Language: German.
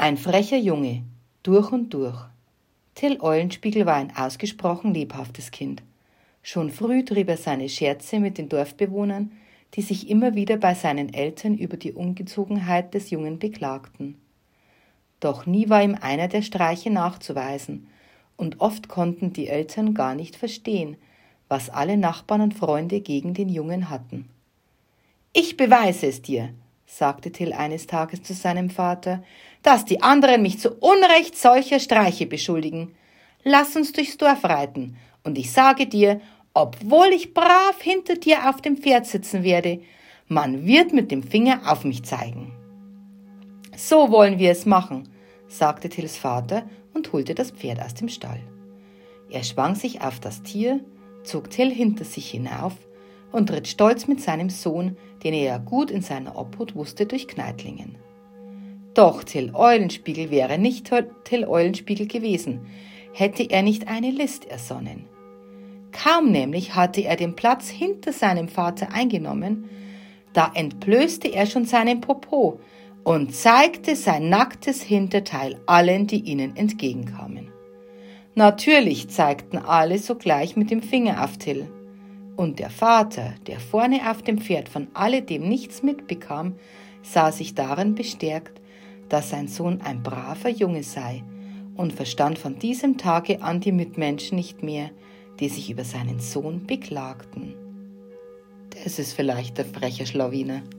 Ein frecher Junge, durch und durch. Till Eulenspiegel war ein ausgesprochen lebhaftes Kind. Schon früh trieb er seine Scherze mit den Dorfbewohnern, die sich immer wieder bei seinen Eltern über die Ungezogenheit des Jungen beklagten. Doch nie war ihm einer der Streiche nachzuweisen, und oft konnten die Eltern gar nicht verstehen, was alle Nachbarn und Freunde gegen den Jungen hatten. »Ich beweise es dir«, sagte Till eines Tages zu seinem Vater, »dass die anderen mich zu Unrecht solcher Streiche beschuldigen. Lass uns durchs Dorf reiten, und ich sage dir, obwohl ich brav hinter dir auf dem Pferd sitzen werde, man wird mit dem Finger auf mich zeigen.« »So wollen wir es machen«, sagte Tills Vater und holte das Pferd aus dem Stall. Er schwang sich auf das Tier, zog Till hinter sich hinauf und ritt stolz mit seinem Sohn, den er ja gut in seiner Obhut wusste, durch Kneitlingen. Doch Till Eulenspiegel wäre nicht Till Eulenspiegel gewesen, hätte er nicht eine List ersonnen. Kaum nämlich hatte er den Platz hinter seinem Vater eingenommen, da entblößte er schon seinen Popo und zeigte sein nacktes Hinterteil allen, die ihnen entgegenkamen. Natürlich zeigten alle sogleich mit dem Finger auf Till. Und der Vater, der vorne auf dem Pferd von alledem nichts mitbekam, sah sich darin bestärkt, dass sein Sohn ein braver Junge sei und verstand von diesem Tage an die Mitmenschen nicht mehr, die sich über seinen Sohn beklagten. Das ist vielleicht der freche Schlawiner.